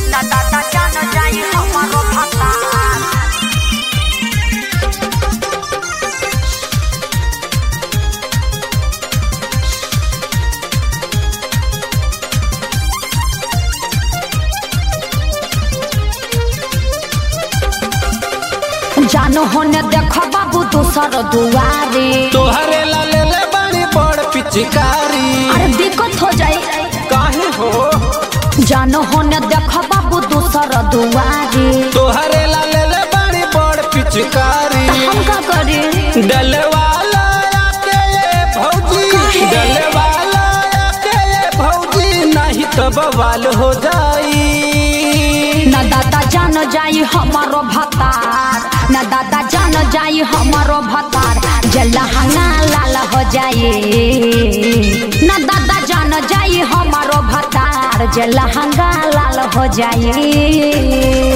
ना दादा जान जाई हमारो भतार। जानो होने देखो बाबू दूसर दुआरे तोहरे ला ले ले बड़ी बड़ पिचकारी। अरे दिक्कत हो जाए काहे हो जानो होने देखो बाबू दूसर दुआरे तोहरे ला ले ले बड़ी बड़ पिचकारी। हम का करी डलवाला आके ये भौजी डलवाला आके ये भौजी नहीं तो बवाल हो जाई। ना दादा जान जाई हमारो भतार ना दादा जान जाई हमारो भतार जला हंगा लाल हो जाए। ना दादा जान जाई हमारो भतार जला हंगा लाल हो जाए।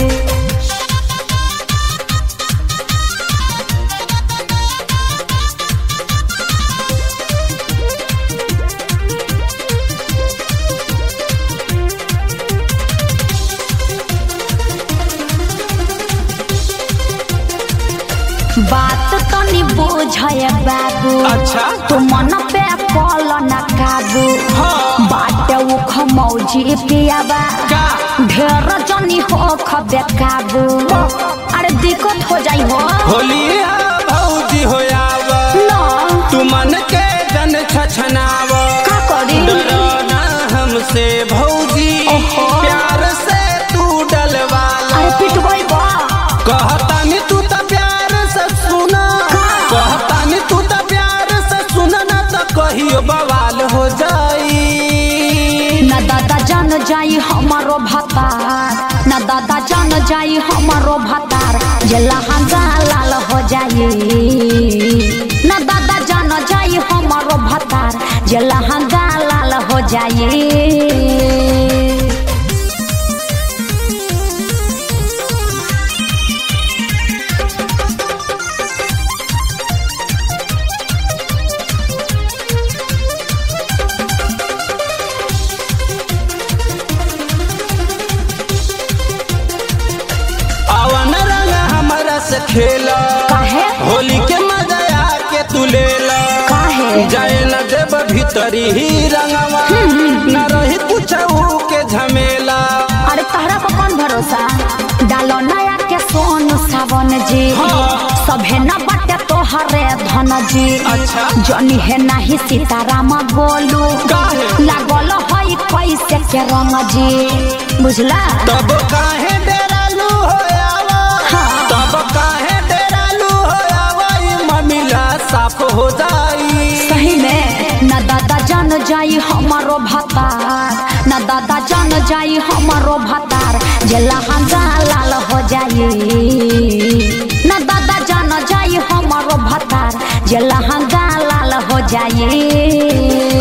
बात तो नहीं बुझे बाबू अच्छा तू मन पे कॉल न काबू हाँ। बात उख मौजी पियाबा का ढेर जनी हो खबे काबू। अरे दिक्कत हो जाई हो होली भौजी हो आव ना तू मन के जन छछनाव का करी डरना हमसे भौजी ओहो। प्यार से तू डलवाला। अरे पिटवाई बा कहता नहीं तू तो प्यार से सुना कहता नहीं तू तो प्यार से सुना ना तो कहियो बवाल हो जाई। ना दादा जान जाई हमारो भतार ना दादा जान जाई हमारो भतार जला हंगा लाल हो जाए। ना दादा जान जाई हमारो भतार जला हंगा लाल हो जाए। आवन रंग हमारा से खेला काहे होली के मजा आके तू लेला। काहे जाए न देव भीतरी ही रंगवा न रही पूछऊ के झमेला। अरे तहरा पर कौन भरोसा डालो नया के सोन सावन जी हाँ। सभे न बटे तोहरे धन जी अच्छा जनी है नहीं सीताराम बोलू काहे लागल हई कैसे के रंग जी बुझला। तब काहे डेरालू हो आवा हाँ। तब काहे डेरालू हो आवा ये ममिला साफ हो जाई। सही में न दादा जान जाई हमारो भतार न दादा जान जाई हमारो भतार जला हंगा लाल हो जाए। न दादा जान जाई हमारो भतार जला हंगा लाल हो जाए।